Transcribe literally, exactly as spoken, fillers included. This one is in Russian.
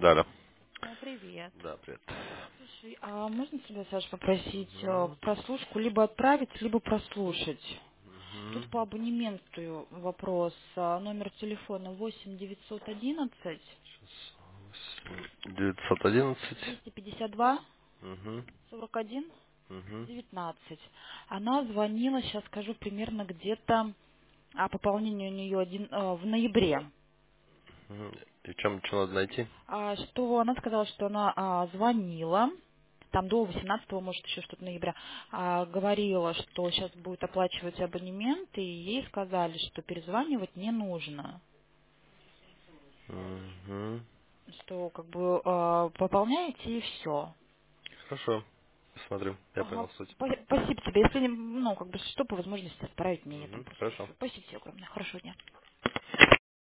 Далее. О, привет. Да, привет. Слушай, а можно тебя, Саша, попросить э, Угу. прослушку либо отправить, либо прослушать? Угу. Тут по абонементу вопрос. А, Номер телефона восемь девятьсот одиннадцать девятьсот одиннадцать. двести пятьдесят два Угу. сорок один Угу. девятнадцать. Она звонила, сейчас скажу, примерно где-то, а пополнение у нее один, э, в ноябре. Угу. И в чем, что надо найти? А, что она сказала, что она а, звонила, там до восемнадцатого, может, еще что-то ноября, а, говорила, что сейчас будет оплачивать абонемент, и ей сказали, что перезванивать не нужно, Угу. что как бы а, пополняете и все. Хорошо. Посмотрим. Я Ага, понял суть. па- спасибо тебе. Если, не- ну, как бы, что по возможности отправить мне, там Угу. просто Хорошо. еще. Спасибо тебе огромное. Хорошего дня.